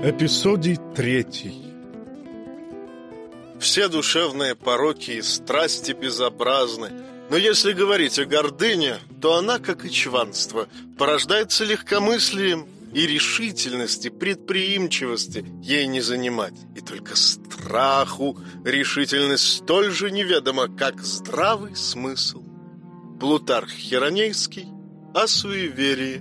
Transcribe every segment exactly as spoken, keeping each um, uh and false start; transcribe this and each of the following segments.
Эпизодий третий. Все душевные пороки и страсти безобразны, но если говорить о гордыне, то она, как и чванство, порождается легкомыслием, и решительности, предприимчивости ей не занимать. И только страху решительность столь же неведома, как здравый смысл. Плутарх Хиронейский о суеверии.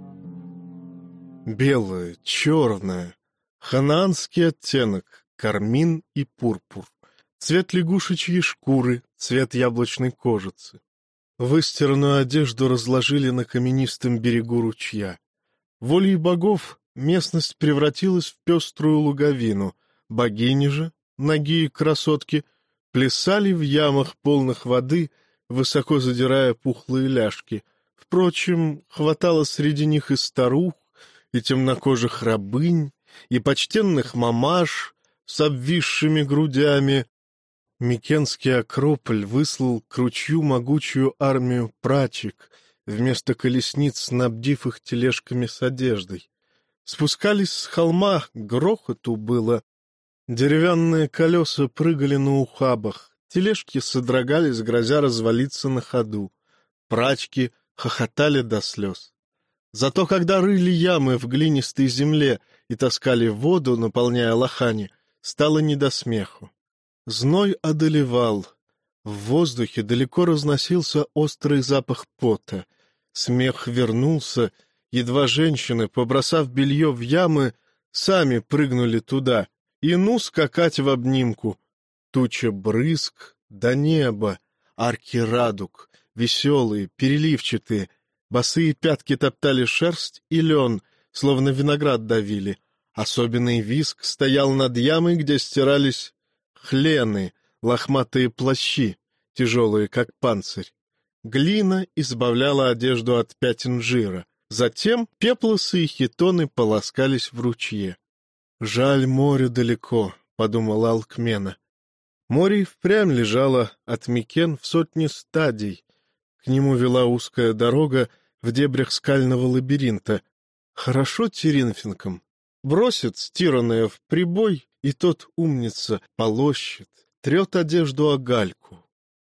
Белое, черное, ханаанский оттенок, кармин и пурпур, цвет лягушечьей шкуры, цвет яблочной кожицы. Выстиранную одежду разложили на каменистом берегу ручья. Волей богов местность превратилась в пеструю луговину. Богини же, нагие красотки, плясали в ямах, полных воды, высоко задирая пухлые ляжки. Впрочем, хватало среди них и старух, и темнокожих рабынь, и почтенных мамаш с обвисшими грудями. Микенский Акрополь выслал к ручью могучую армию прачек, вместо колесниц снабдив их тележками с одеждой. Спускались с холма, грохоту было. Деревянные колеса прыгали на ухабах, тележки содрогались, грозя развалиться на ходу. Прачки хохотали до слез. Зато когда рыли ямы в глинистой земле и таскали воду, наполняя лохани, стало не до смеху. Зной одолевал. В воздухе далеко разносился острый запах пота. Смех вернулся, едва женщины, побросав белье в ямы, сами прыгнули туда, и ну скакать в обнимку. Туча брызг до неба, арки радуг, веселые, переливчатые, босые пятки топтали шерсть и лен, словно виноград давили. Особенный визг стоял над ямой, где стирались хлены, лохматые плащи, тяжелые, как панцирь. Глина избавляла одежду от пятен жира. Затем пеплосы и хитоны полоскались в ручье. «Жаль, море далеко», — подумала Алкмена. Море впрямь лежало от Микен в сотни стадий. К нему вела узкая дорога в дебрях скального лабиринта. Хорошо Теринфинкам. Бросит стиранное в прибой, и тот умница полощет, трет одежду о гальку.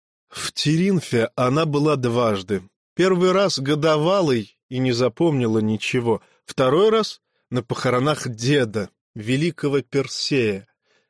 В Теринфе она была дважды. Первый раз годовалой и не запомнила ничего. Второй раз на похоронах деда, великого Персея.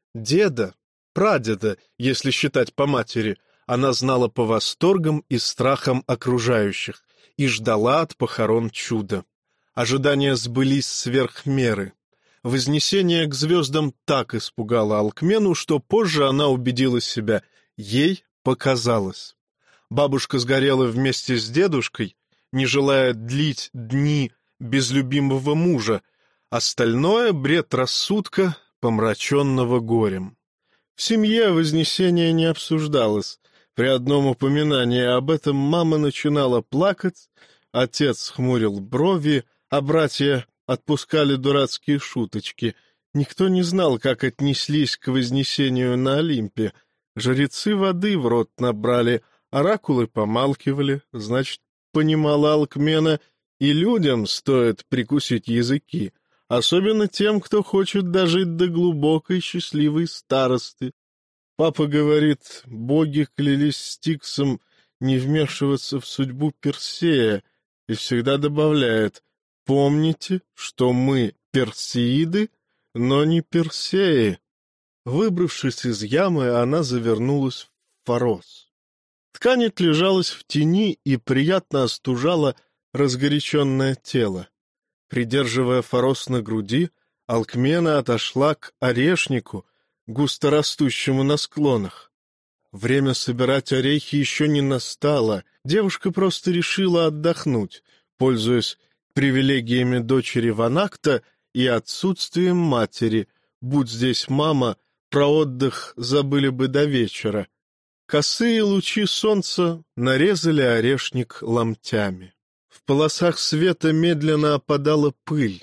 Деда, прадеда, если считать по матери, она знала по восторгам и страхам окружающих и ждала от похорон чуда. Ожидания сбылись сверх меры. Вознесение к звездам так испугало Алкмену, что позже она убедила себя, ей показалось. Бабушка сгорела вместе с дедушкой, не желая длить дни без любимого мужа, остальное — бред рассудка, помраченного горем. В семье вознесение не обсуждалось. При одном упоминании об этом мама начинала плакать, отец хмурил брови, а братья отпускали дурацкие шуточки. Никто не знал, как отнеслись к вознесению на Олимпе. Жрецы воды в рот набрали, оракулы помалкивали, значит, понимала Алкмена, и людям стоит прикусить языки, особенно тем, кто хочет дожить до глубокой счастливой старости. Папа говорит, боги клялись Стиксом не вмешиваться в судьбу Персея, и всегда добавляет, помните, что мы персеиды, но не Персеи. Выбравшись из ямы, она завернулась в форос. Ткань отлежалась в тени и приятно остужала разгоряченное тело. Придерживая форос на груди, Алкмена отошла к орешнику, густорастущему на склонах. Время собирать орехи еще не настало, девушка просто решила отдохнуть, пользуясь привилегиями дочери Ванакта и отсутствием матери. Будь здесь мама, про отдых забыли бы до вечера. Косые лучи солнца нарезали орешник ломтями. В полосах света медленно опадала пыль.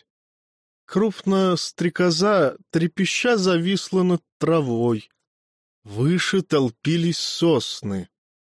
Крупная стрекоза трепеща зависла над травой. Выше толпились сосны,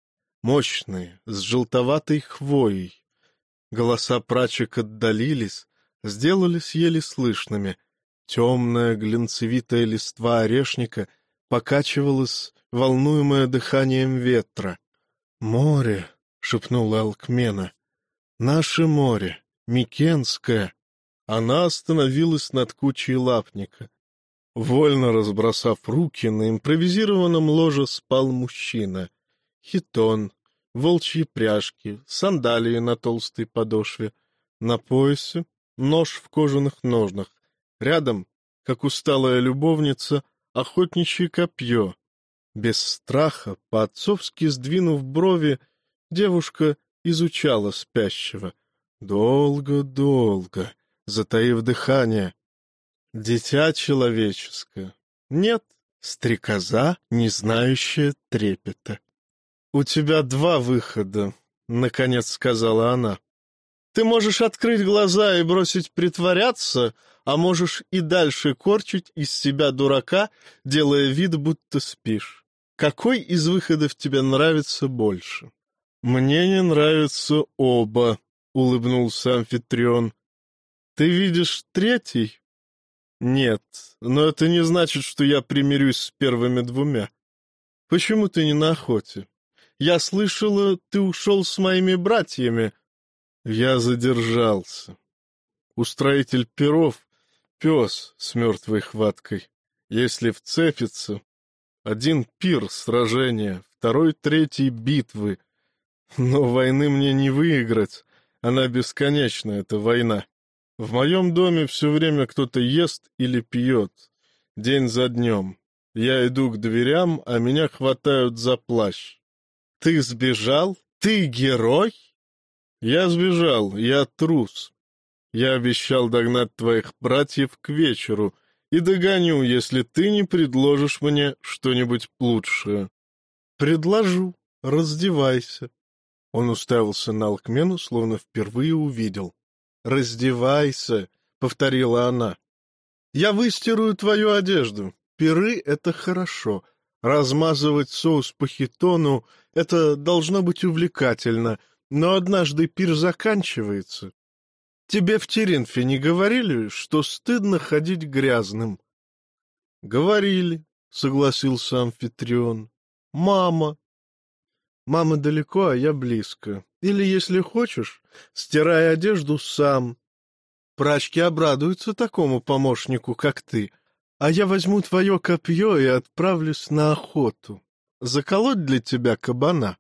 мощные, с желтоватой хвоей. Голоса прачек отдалились, сделались еле слышными. Темная глинцевитая листва орешника покачивалась, волнуемая дыханием ветра. «Море!» — шепнула Алкмена. «Наше море! Микенское!» Она остановилась над кучей лапника. Вольно разбросав руки, на импровизированном ложе спал мужчина. Хитон, волчьи пряжки, сандалии на толстой подошве. На поясе нож в кожаных ножнах. Рядом, как усталая любовница, охотничье копье. Без страха, по-отцовски сдвинув брови, девушка изучала спящего. Долго-долго, затаив дыхание. Дитя человеческое. Нет, стрекоза, не знающая трепета. «У тебя два выхода», — наконец сказала она. «Ты можешь открыть глаза и бросить притворяться, а можешь и дальше корчить из себя дурака, делая вид, будто спишь. Какой из выходов тебе нравится больше?» «Мне не нравятся оба», — улыбнулся Амфитрион. «Ты видишь третий?» «Нет, но это не значит, что я примирюсь с первыми двумя. Почему ты не на охоте? Я слышала, ты ушел с моими братьями». Я задержался. Устроитель перов — пес с мертвой хваткой. Если вцепится, один пир сражения, второй, третий битвы. Но войны мне не выиграть, она бесконечна, эта война. В моем доме все время кто-то ест или пьет, день за днем. Я иду к дверям, а меня хватают за плащ. Ты сбежал? Ты герой? Я сбежал, я трус. Я обещал догнать твоих братьев к вечеру и догоню, если ты не предложишь мне что-нибудь лучшее. Предложу, раздевайся. Он уставился на Алкмену, словно впервые увидел. «Раздевайся», — повторила она. «Я выстирую твою одежду. Пиры — это хорошо. Размазывать соус по хитону — это должно быть увлекательно, но однажды пир заканчивается. Тебе в Теринфе не говорили, что стыдно ходить грязным?» «Говорили», — согласился Амфитрион. «Мама». «Мама далеко, а я близко. Или, если хочешь, стирай одежду сам. Прачки обрадуются такому помощнику, как ты, а я возьму твое копье и отправлюсь на охоту. Заколоть для тебя кабана?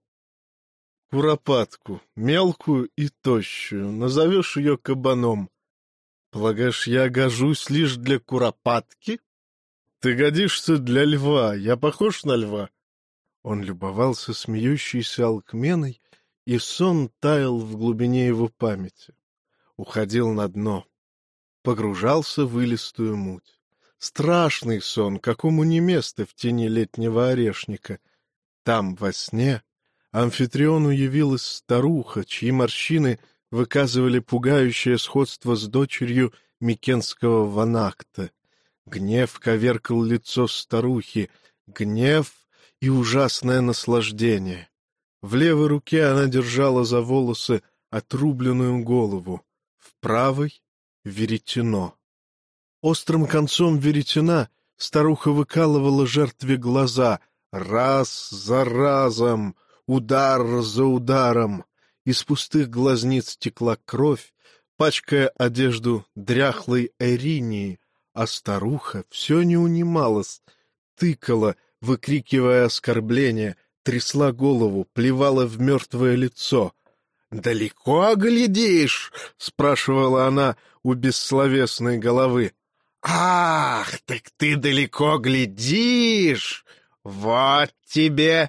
Куропатку, мелкую и тощую, назовешь ее кабаном. Полагаешь, я гожусь лишь для куропатки? Ты годишься для льва, я похож на льва?» Он любовался смеющейся Алкменой, и сон таял в глубине его памяти. Уходил на дно, погружался в илистую муть. Страшный сон, какому не место в тени летнего орешника. Там, во сне, Амфитриону явилась старуха, чьи морщины выказывали пугающее сходство с дочерью микенского Ванакта. Гнев коверкал лицо старухи, гнев и ужасное наслаждение. В левой руке она держала за волосы отрубленную голову, в правой — веретено. Острым концом веретена старуха выкалывала жертве глаза, раз за разом, удар за ударом. Из пустых глазниц текла кровь, пачкая одежду дряхлой Эринии, а старуха все не унималась, тыкала, выкрикивая оскорбления, трясла голову, плевала в мертвое лицо. «Далеко глядишь?» — спрашивала она у бессловесной головы. «Ах, так ты далеко глядишь! Вот тебе...»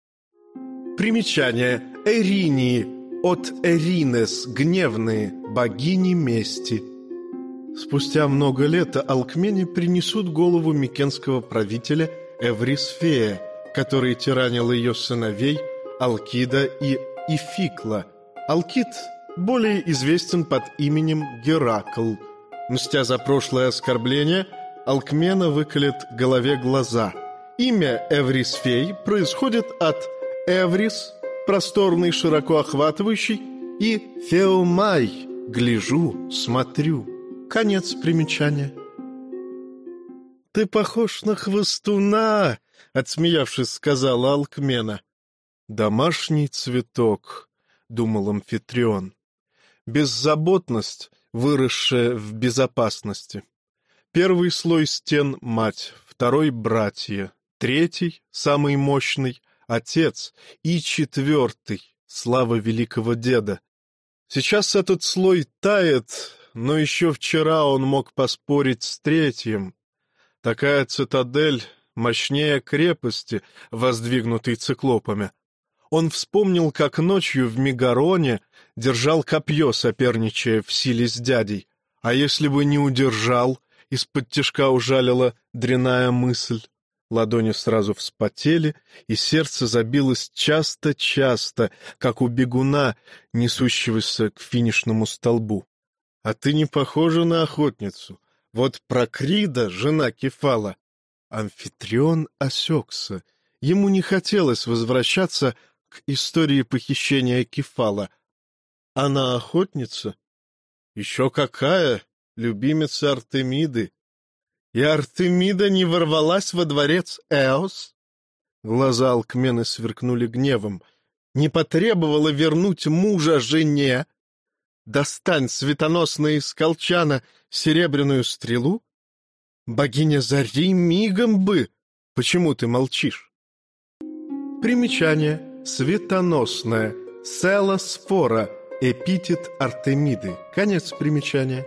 Примечание. Эринии. От Эринес, гневные, богини мести. Спустя много лет Алкмене принесут голову микенского правителя Эврисфея, который тиранил ее сыновей Алкида и Ификла. Алкид более известен под именем Геракл. Мстя за прошлое оскорбление, Алкмена выколет голове глаза. Имя Эврисфей происходит от Эврис, просторный, широко охватывающий, и Феомай, гляжу, смотрю. Конец примечания. ты похож на хвостуна!» — отсмеявшись, сказала Алкмена. «Домашний цветок», — думал Амфитрион. «Беззаботность, выросшая в безопасности. Первый слой стен — мать, второй — братья, третий, самый мощный — отец, и четвертый — слава великого деда. Сейчас этот слой тает, но еще вчера он мог поспорить с третьим. Такая цитадель мощнее крепости, воздвигнутой циклопами. Он вспомнил, как ночью в Мегароне держал копье, соперничая в силе с дядей. А если бы не удержал, из-под тишка ужалила дрянная мысль. Ладони сразу вспотели, и сердце забилось часто-часто, как у бегуна, несущегося к финишному столбу. «А ты не похожа на охотницу. Вот Прокрида, жена Кефала». Амфитрион осекся. Ему не хотелось возвращаться к истории похищения Кефала. «Она охотница?» «Еще какая! Любимица Артемиды!» «И Артемида не ворвалась во дворец Эос?» Глаза Алкмены сверкнули гневом. «Не потребовала вернуть мужа жене? Достань, светоносная из колчана, серебряную стрелу? Богиня Зари мигом бы! Почему ты молчишь?» Примечание. Светоносная. Селосфора. Эпитет Артемиды. Конец примечания.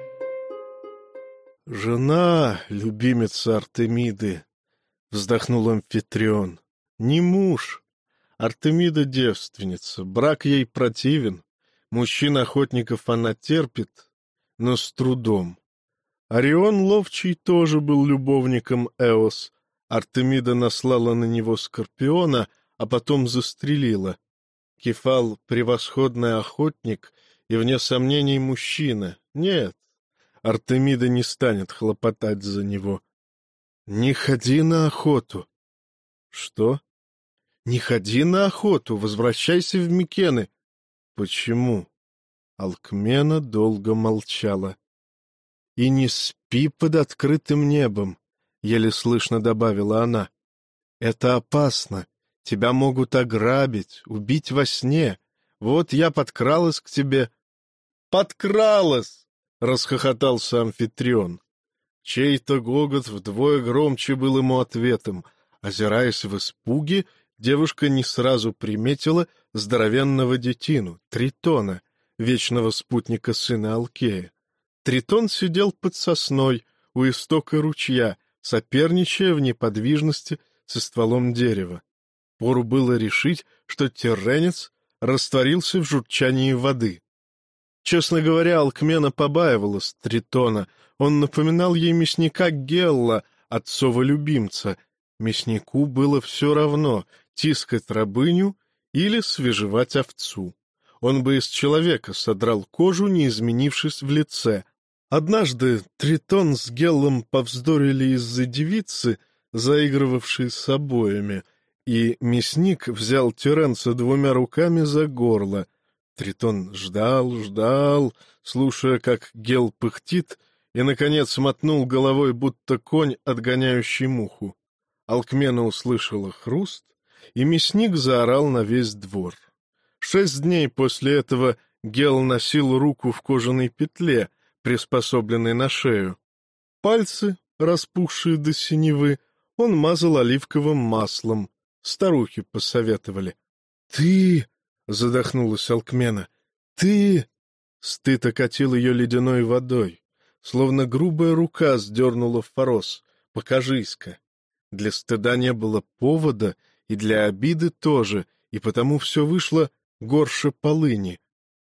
«Жена, любимица Артемиды», — вздохнул Амфитрион, — «не муж. Артемида девственница, брак ей противен. Мужчин-охотников она терпит, но с трудом. Орион Ловчий тоже был любовником Эос. Артемида наслала на него Скорпиона, а потом застрелила. Кефал — превосходный охотник и, вне сомнений, мужчина. Нет, Артемида не станет хлопотать за него. «Не ходи на охоту». «Что?» «Не ходи на охоту, возвращайся в Микены». «Почему?» Алкмена долго молчала. «И не спи под открытым небом», — еле слышно добавила она. «Это опасно. Тебя могут ограбить, убить во сне. Вот я подкралась к тебе». «Подкралась!» — расхохотался Амфитрион. Чей-то гогот вдвое громче был ему ответом. Озираясь в испуге, девушка не сразу приметила здоровенного детину, Тритона, вечного спутника сына Алкея. Тритон сидел под сосной у истока ручья, соперничая в неподвижности со стволом дерева. Пору было решить, что терренец растворился в журчании воды. Честно говоря, Алкмена побаивалась Тритона. Он напоминал ей мясника Гелла, отцова любимца. Мяснику было все равно — тискать рабыню или свежевать овцу. Он бы из человека содрал кожу, не изменившись в лице. Однажды Тритон с Геллом повздорили из-за девицы, заигрывавшей с обоями, и мясник взял Теренца двумя руками за горло. Тритон ждал, ждал, слушая, как Гел пыхтит, и, наконец, мотнул головой, будто конь, отгоняющий муху. Алкмена услышала хруст, и мясник заорал на весь двор. Шесть дней после этого Гел носил руку в кожаной петле, приспособленной на шею. Пальцы, распухшие до синевы, он мазал оливковым маслом. Старухи посоветовали. «Ты!» — задохнулась Алкмена. «Ты!» Стыд окатил ее ледяной водой. Словно грубая рука сдернула форос. «Покажись-ка!» Для стыда не было повода, и для обиды тоже, и потому все вышло горше полыни.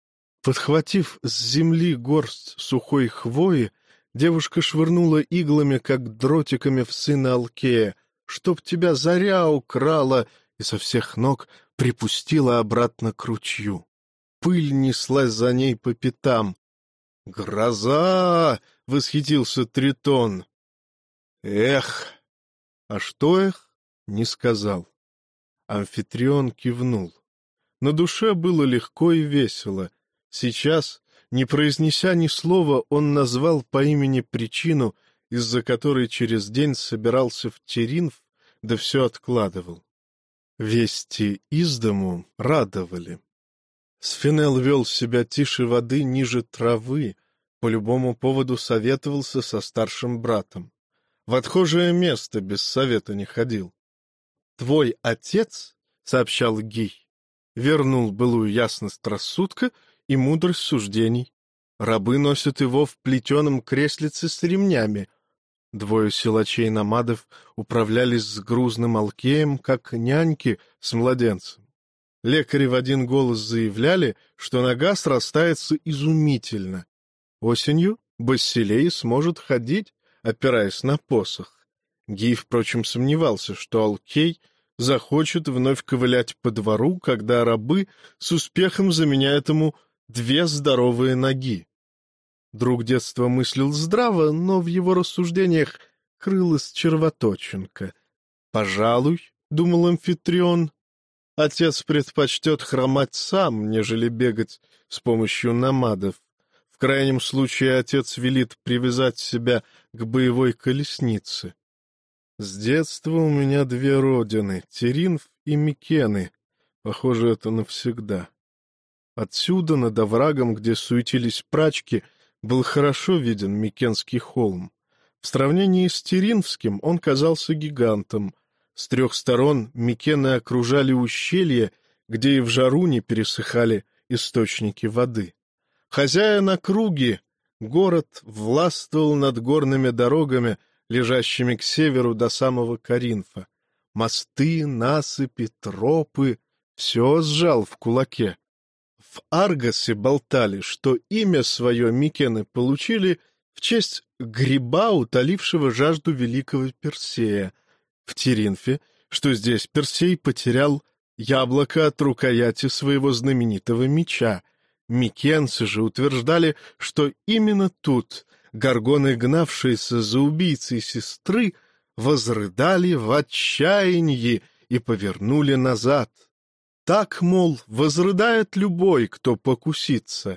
Подхватив с земли горсть сухой хвои, девушка швырнула иглами, как дротиками, в сына Алкея. «Чтоб тебя заря украла!» и со всех ног припустила обратно к ручью. Пыль неслась за ней по пятам. «Гроза!» — восхитился Тритон. «Эх!» А что эх, не сказал. Амфитрион кивнул. На душе было легко и весело. Сейчас, не произнеся ни слова, он назвал по имени причину, из-за которой через день собирался в Теринф, да все откладывал. Вести из дому радовали. Сфинел вел себя тише воды, ниже травы, по любому поводу советовался со старшим братом. В отхожее место без совета не ходил. «Твой отец, — сообщал Гий, — вернул былую ясность рассудка и мудрость суждений. Рабы носят его в плетеном креслице с ремнями. Двое силачей-намадов управлялись с грузным алкеем, как няньки с младенцем. Лекари в один голос заявляли, что нога срастается изумительно. Осенью Басилей сможет ходить, опираясь на посох. Гий, впрочем, сомневался, что алкей захочет вновь ковылять по двору, когда рабы с успехом заменяют ему две здоровые ноги. Друг детства мыслил здраво, но в его рассуждениях крылась червоточинка. «Пожалуй, — думал Амфитрион, — отец предпочтет хромать сам, нежели бегать с помощью намадов. В крайнем случае отец велит привязать себя к боевой колеснице. С детства у меня две родины — Теринф и Микены. Похоже, это навсегда». Отсюда, над оврагом, где суетились прачки, был хорошо виден Микенский холм. В сравнении с Теринфским он казался гигантом. С трех сторон Микены окружали ущелье, где и в жару не пересыхали источники воды. Хозяин округи, город, властвовал над горными дорогами, лежащими к северу до самого Коринфа. Мосты, насыпи, тропы — все сжал в кулаке. В Аргосе болтали, что имя свое Микены получили в честь гриба, утолившего жажду великого Персея. В Теринфе, что здесь Персей потерял яблоко от рукояти своего знаменитого меча. Микенцы же утверждали, что именно тут горгоны, гнавшиеся за убийцей сестры, возрыдали в отчаянии и повернули назад. Так, мол, возрыдает любой, кто покусится.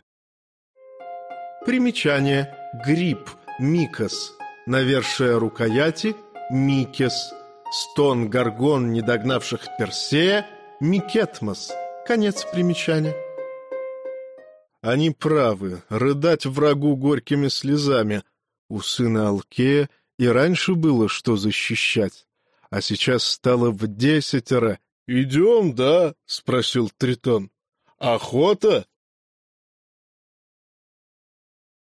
Примечание. Гриб, микос. Навершие рукояти — микес. Стон горгон, не догнавших Персея — микетмос. Конец примечания. Они правы, рыдать врагу горькими слезами. У сына Алкея и раньше было что защищать, а сейчас стало в десятеро. — Идем, да? — спросил Тритон. — Охота?